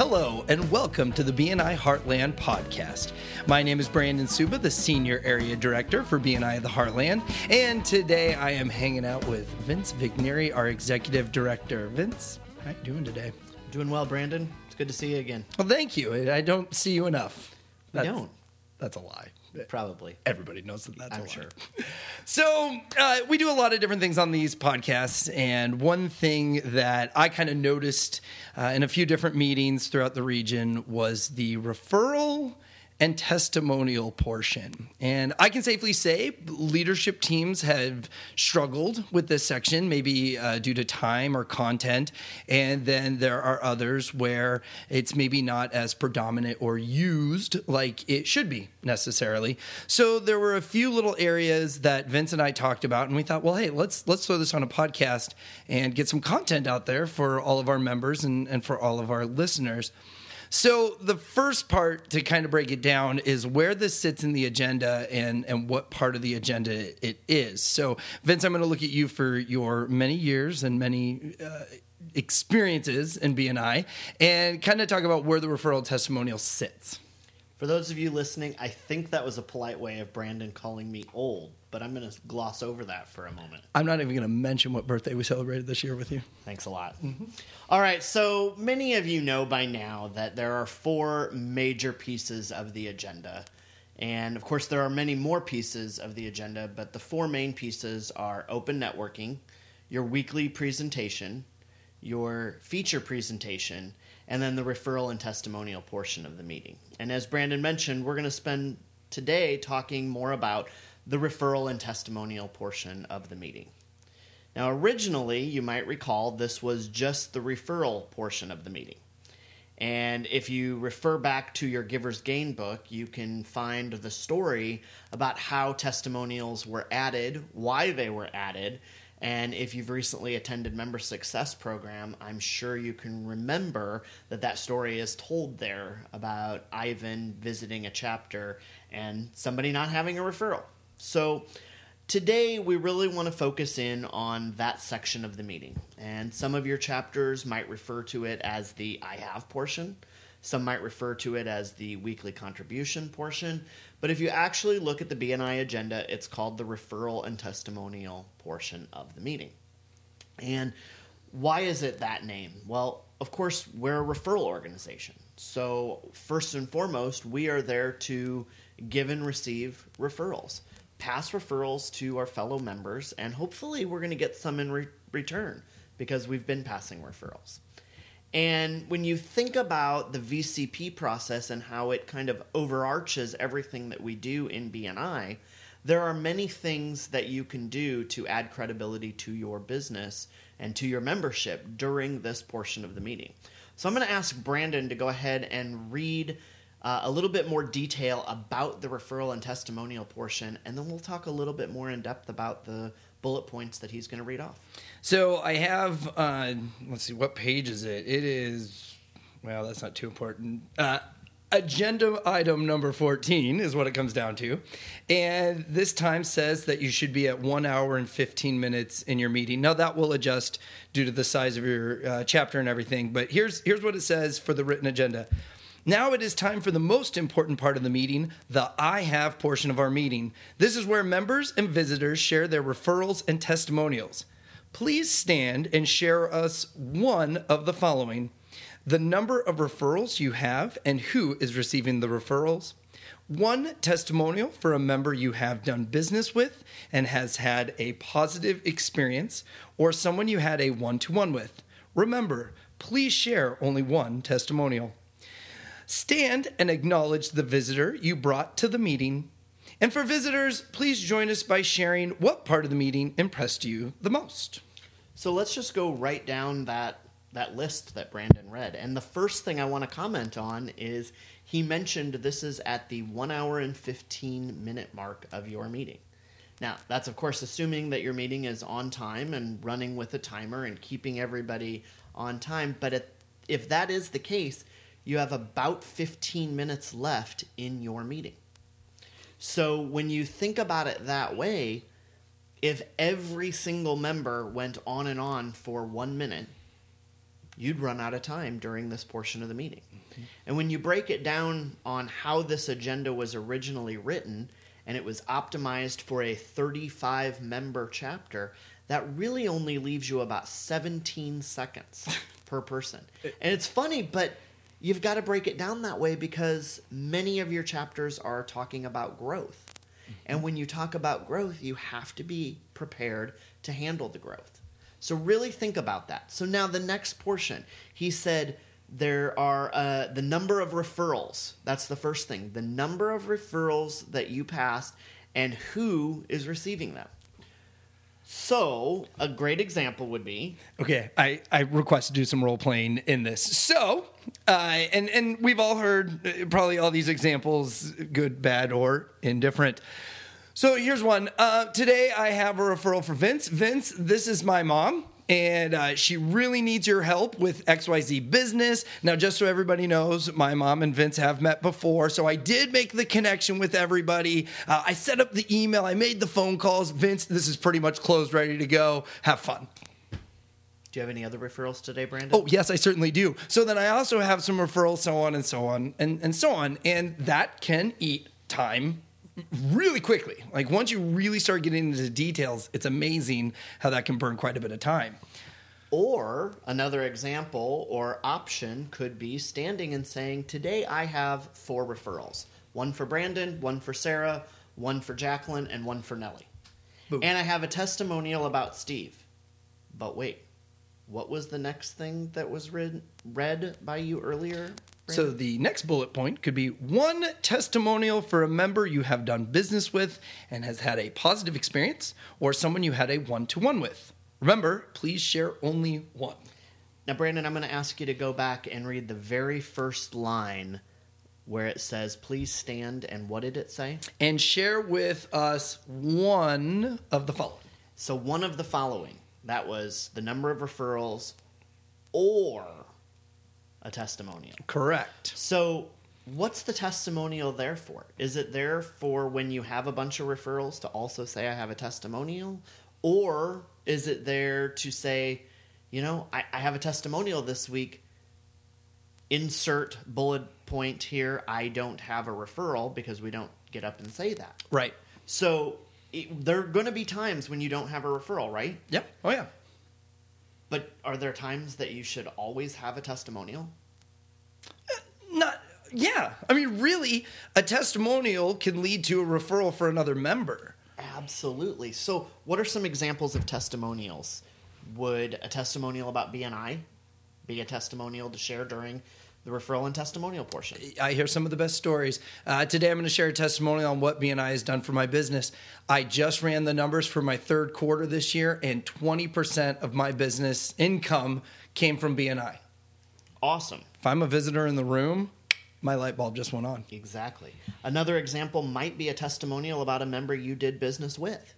Hello, and welcome to the BNI Heartland podcast. My name is Brandon Suba, the Senior Area Director for BNI of the Heartland, and today I am hanging out with Vince Vigneri, our Executive Director. Vince, how are you doing today? Doing well, Brandon. It's good to see you again. Well, thank you. I don't see you enough. You don't? That's a lie. Probably. Everybody knows that that's a lie. I'm sure. So we do a lot of different things on these podcasts, and one thing that I kind of noticed in a few different meetings throughout the region was the referral and testimonial portion. And I can safely say leadership teams have struggled with this section, maybe due to time or content. And then there are others where it's maybe not as predominant or used like it should be necessarily. So there were a few little areas that Vince and I talked about, and we thought, well, hey, let's throw this on a podcast and get some content out there for all of our members and for all of our listeners. So the first part, to kind of break it down, is where this sits in the agenda and what part of the agenda it is. So, Vince, I'm going to look at you for your many years and many experiences in BNI and kind of talk about where the referral testimonial sits. For those of you listening, I think that was a polite way of Brandon calling me old, but I'm going to gloss over that for a moment. I'm not even going to mention what birthday we celebrated this year with you. Thanks a lot. Mm-hmm. All right, so many of you know by now that there are 4 major pieces of the agenda. And, of course, there are many more pieces of the agenda, but the 4 main pieces are open networking, your weekly presentation, your feature presentation, and then the referral and testimonial portion of the meeting. And as Brandon mentioned, we're going to spend today talking more about the referral and testimonial portion of the meeting. Now, originally, you might recall, this was just the referral portion of the meeting. And if you refer back to your Giver's Gain book, you can find the story about how testimonials were added, why they were added, and if you've recently attended Member Success Program, I'm sure you can remember that story is told there about Ivan visiting a chapter and somebody not having a referral. So today we really want to focus in on that section of the meeting. And some of your chapters might refer to it as the I have portion. Some might refer to it as the weekly contribution portion. But if you actually look at the BNI agenda, it's called the referral and testimonial portion of the meeting. And why is it that name? Well, of course, we're a referral organization. So first and foremost, we are there to give and receive referrals, pass referrals to our fellow members, and hopefully we're going to get some in return because we've been passing referrals. And when you think about the VCP process and how it kind of overarches everything that we do in BNI, there are many things that you can do to add credibility to your business and to your membership during this portion of the meeting. So I'm going to ask Brandon to go ahead and read a little bit more detail about the referral and testimonial portion, and then we'll talk a little bit more in depth about the bullet points that he's going to read off. So I have, let's see, what page is it? It is, well, that's not too important. Agenda item number 14 is what it comes down to. And this time says that you should be at 1 hour and 15 minutes in your meeting. Now, that will adjust due to the size of your chapter and everything. But here's what it says for the written agenda. Now it is time for the most important part of the meeting, the I have portion of our meeting. This is where members and visitors share their referrals and testimonials. Please stand and share us one of the following: the number of referrals you have and who is receiving the referrals, 1 testimonial for a member you have done business with and has had a positive experience, or someone you had a one-to-one with. Remember, please share only 1 testimonial. Stand and acknowledge the visitor you brought to the meeting. And for visitors, please join us by sharing what part of the meeting impressed you the most. So let's just go right down that list that Brandon read. And the first thing I want to comment on is he mentioned this is at the 1 hour and 15 minute mark of your meeting. Now, that's of course assuming that your meeting is on time and running with a timer and keeping everybody on time. But if that is the case, you have about 15 minutes left in your meeting. So when you think about it that way, if every single member went on and on for 1 minute, you'd run out of time during this portion of the meeting. And when you break it down on how this agenda was originally written, and it was optimized for a 35-member chapter, that really only leaves you about 17 seconds per person. And it's funny, but you've got to break it down that way because many of your chapters are talking about growth. And when you talk about growth, you have to be prepared to handle the growth. So really think about that. So now the next portion, he said there are the number of referrals. That's the first thing. The number of referrals that you passed and who is receiving them. So a great example would be... Okay, I request to do some role playing in this. So, and we've all heard probably all these examples, good, bad, or indifferent. So here's one. Today I have a referral for Vince. Vince, this is my mom, and she really needs your help with XYZ business. Now, just so everybody knows, my mom and Vince have met before, so I did make the connection with everybody. I set up the email. I made the phone calls. Vince, this is pretty much closed, ready to go. Have fun. Do you have any other referrals today, Brandon? Oh, yes, I certainly do. So then I also have some referrals, so on and so on, and so on. And that can eat time really quickly. Like once you really start getting into the details, it's amazing how that can burn quite a bit of time. Or another example or option could be standing and saying, today I have 4 referrals. One for Brandon, one for Sarah, one for Jacqueline, and one for Nellie. Boom. And I have a testimonial about Steve. But wait, what was the next thing that was read by you earlier? So the next bullet point could be one testimonial for a member you have done business with and has had a positive experience, or someone you had a one-to-one with. Remember, please share only one. Now, Brandon, I'm going to ask you to go back and read the very first line where it says, please stand, and what did it say? And share with us one of the following. So one of the following. That was the number of referrals or a testimonial. Correct. So what's the testimonial there for? Is it there for when you have a bunch of referrals to also say I have a testimonial? Or is it there to say, you know, I have a testimonial this week, insert bullet point here, I don't have a referral, because we don't get up and say that. Right. So there are going to be times when you don't have a referral, right? Yep. Oh, yeah. But are there times that you should always have a testimonial? Yeah. I mean, really, a testimonial can lead to a referral for another member. Absolutely. So what are some examples of testimonials? Would a testimonial about BNI be a testimonial to share during the referral and testimonial portion? I hear some of the best stories. Today I'm going to share a testimonial on what BNI has done for my business. I just ran the numbers for my third quarter this year, and 20% of my business income came from BNI. Awesome. If I'm a visitor in the room, my light bulb just went on. Exactly. Another example might be a testimonial about a member you did business with.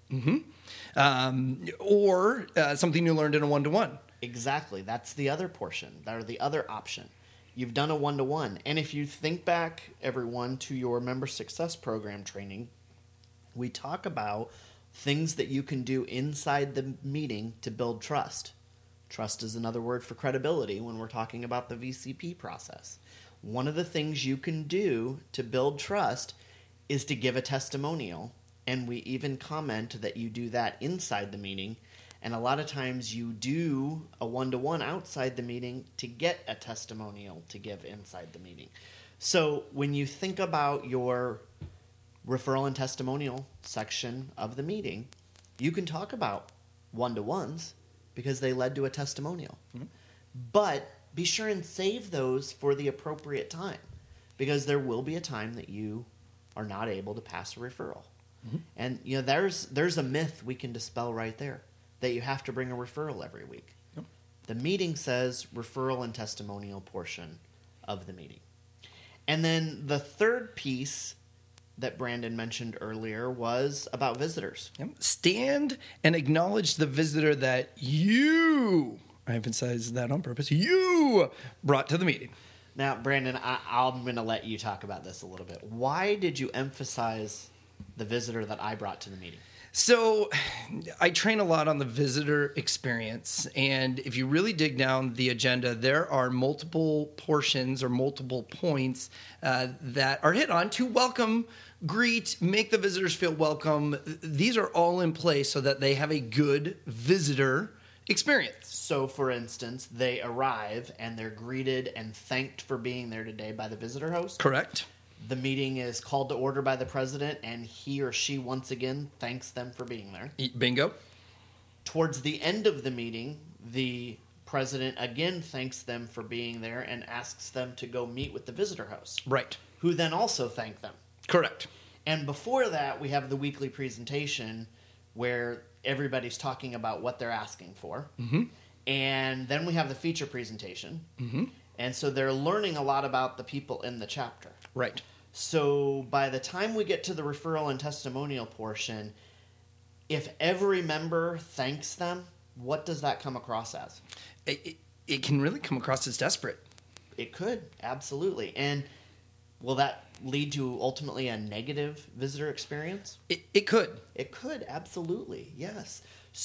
Or something you learned in a one-to-one. Exactly. That's the other portion, or the other option. You've done a one-to-one. And if you think back, everyone, to your member success program training, we talk about things that you can do inside the meeting to build trust. Trust is another word for credibility when we're talking about the VCP process. One of the things you can do to build trust is to give a testimonial. And we even comment that you do that inside the meeting. And a lot of times you do a one-to-one outside the meeting to get a testimonial to give inside the meeting. So when you think about your referral and testimonial section of the meeting, you can talk about one-to-ones because they led to a testimonial. Mm-hmm. But be sure and save those for the appropriate time, because there will be a time that you are not able to pass a referral. Mm-hmm. And you know, there's a myth we can dispel right there, that you have to bring a referral every week. Yep. The meeting says referral and testimonial portion of the meeting. And then the third piece that Brandon mentioned earlier was about visitors. Yep. Stand and acknowledge the visitor that you, I emphasize that on purpose, you brought to the meeting. Now, Brandon, I'm going to let you talk about this a little bit. Why did you emphasize the visitor that I brought to the meeting? So I train a lot on the visitor experience. And if you really dig down the agenda, there are multiple portions or multiple points that are hit on to welcome, greet, make the visitors feel welcome. These are all in place so that they have a good visitor experience. So, for instance, they arrive and they're greeted and thanked for being there today by the visitor host. Correct. The meeting is called to order by the president, and he or she once again thanks them for being there. Bingo. Towards the end of the meeting, the president again thanks them for being there and asks them to go meet with the visitor host. Right. Who then also thank them. Correct. And before that, we have the weekly presentation where everybody's talking about what they're asking for. Mm-hmm. And then we have the feature presentation. Mm-hmm. And so they're learning a lot about the people in the chapter. Right. So by the time we get to the referral and testimonial portion, if every member thanks them, what does that come across as? It can really come across as desperate. It could, absolutely. And will that lead to ultimately a negative visitor experience? It could. It could, absolutely, yes.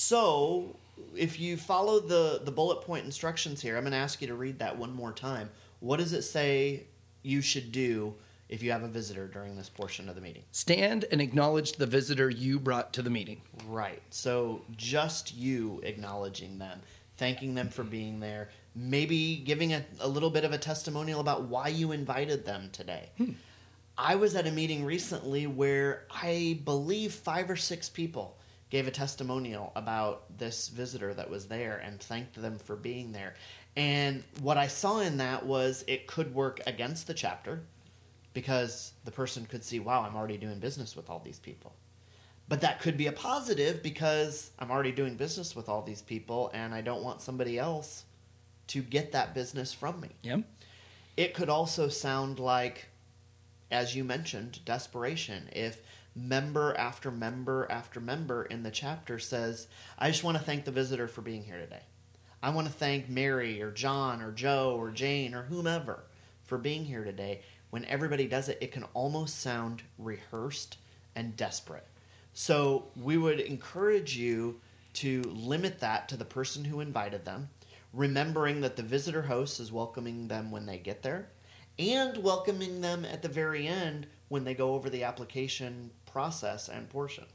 So if you follow the bullet point instructions here, I'm going to ask you to read that one more time. What does it say you should do if you have a visitor during this portion of the meeting? Stand and acknowledge the visitor you brought to the meeting. Right. So just you acknowledging them, thanking them for being there, maybe giving a little bit of a testimonial about why you invited them today. I was at a meeting recently where I believe 5 or 6 people gave a testimonial about this visitor that was there and thanked them for being there. And what I saw in that was it could work against the chapter because the person could see, wow, I'm already doing business with all these people. But that could be a positive because I'm already doing business with all these people and I don't want somebody else to get that business from me. Yeah. It could also sound like, as you mentioned, desperation. If member after member after member in the chapter says, I just want to thank the visitor for being here today. I want to thank Mary or John or Joe or Jane or whomever for being here today. When everybody does it, it can almost sound rehearsed and desperate. So we would encourage you to limit that to the person who invited them, remembering that the visitor host is welcoming them when they get there and welcoming them at the very end when they go over the application process and portion.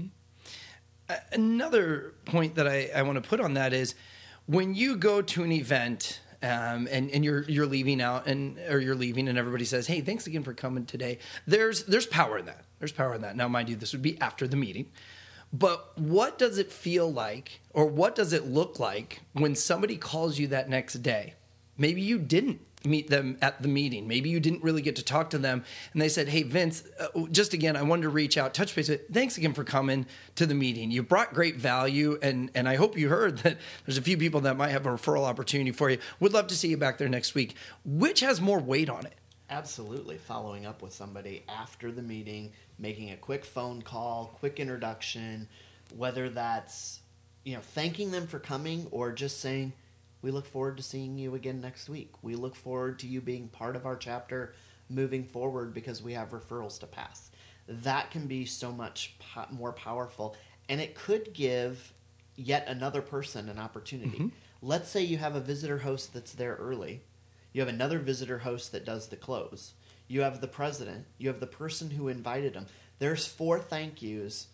Mm-hmm. Another point that I want to put on that is when you go to an event and you're leaving out or you're leaving and everybody says, hey, thanks again for coming today. There's power in that. There's power in that. Now, mind you, this would be after the meeting. But what does it feel like or what does it look like when somebody calls you that next day? Maybe you didn't meet them at the meeting. Maybe you didn't really get to talk to them. And they said, hey, Vince, just again, I wanted to reach out, touch base. Thanks again for coming to the meeting. You brought great value. And I hope you heard that there's a few people that might have a referral opportunity for you. Would love to see you back there next week. Which has more weight on it? Absolutely. Following up with somebody after the meeting, making a quick phone call, quick introduction, whether that's, thanking them for coming or just saying, we look forward to seeing you again next week. We look forward to you being part of our chapter moving forward because we have referrals to pass. That can be so much more powerful, and it could give yet another person an opportunity. Mm-hmm. Let's say you have a visitor host that's there early. You have another visitor host that does the close. You have the president. You have the person who invited them. There's 4 thank yous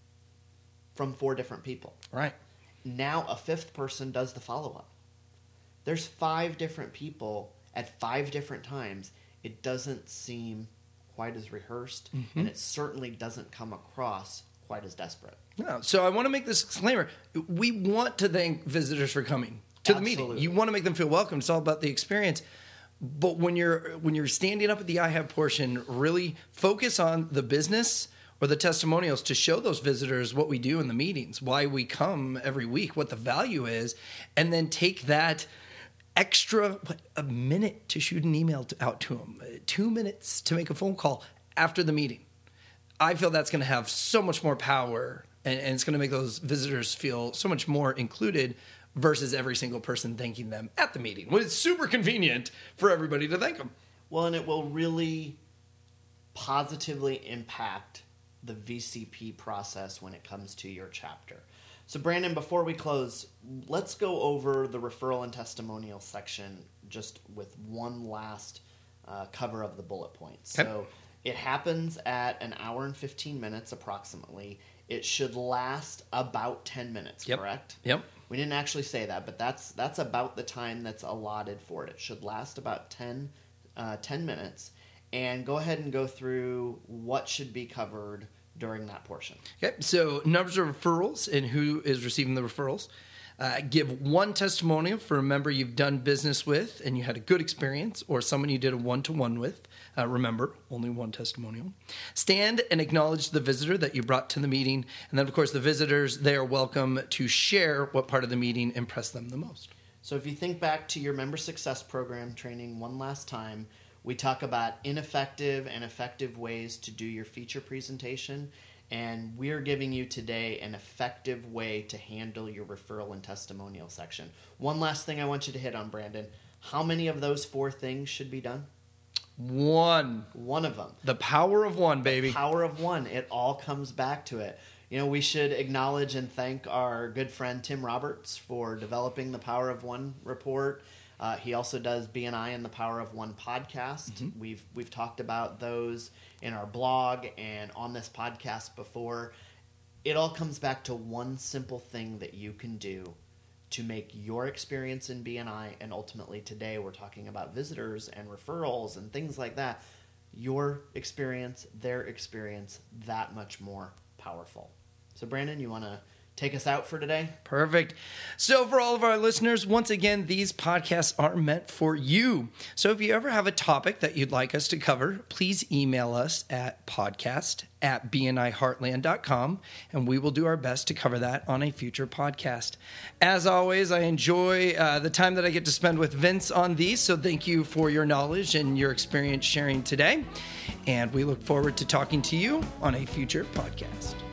from 4 different people. Right. Now a 5th person does the follow-up. There's 5 different people at 5 different times. It doesn't seem quite as rehearsed, mm-hmm. and it certainly doesn't come across quite as desperate. No, so I want to make this disclaimer. We want to thank visitors for coming to the meeting. You want to make them feel welcome. It's all about the experience. But when you're standing up at the I have portion, really focus on the business or the testimonials to show those visitors what we do in the meetings, why we come every week, what the value is, and then take that extra a minute to shoot an email out to them, 2 minutes to make a phone call after the meeting. I feel that's going to have so much more power, and it's going to make those visitors feel so much more included versus every single person thanking them at the meeting. Well, it's super convenient for everybody to thank them. Well, and it will really positively impact the VCP process when it comes to your chapter. So Brandon, before we close, let's go over the referral and testimonial section just with one last cover of the bullet points. Okay. So it happens at an hour and 15 minutes approximately. It should last about 10 minutes, correct? Yep. We didn't actually say that, but that's about the time that's allotted for it. It should last about 10 minutes. And go ahead and go through what should be covered during that portion. Okay, so numbers of referrals and who is receiving the referrals. Give one testimonial for a member you've done business with and you had a good experience, or someone you did a one-to-one with. Remember, only one testimonial. Stand and acknowledge the visitor that you brought to the meeting. And then, of course, the visitors, they are welcome to share what part of the meeting impressed them the most. So if you think back to your member success program training one last time, we talk about ineffective and effective ways to do your feature presentation, and we're giving you today an effective way to handle your referral and testimonial section. One last thing I want you to hit on, Brandon. How many of those 4 things should be done? One. One of them. The power of one, baby. The power of one. It all comes back to it. You know, we should acknowledge and thank our good friend Tim Roberts for developing the Power of One report. He also does BNI and the Power of One podcast. Mm-hmm. We've talked about those in our blog and on this podcast before. It all comes back to one simple thing that you can do to make your experience in BNI, and ultimately today we're talking about visitors and referrals and things like that, your experience, their experience, that much more powerful. So Brandon, you want to take us out for today? Perfect. So for all of our listeners, once again, these podcasts are meant for you. So if you ever have a topic that you'd like us to cover, please email us at podcast@bniheartland.com, and we will do our best to cover that on a future podcast. As always, I enjoy the time that I get to spend with Vince on these, so thank you for your knowledge and your experience sharing today. And we look forward to talking to you on a future podcast.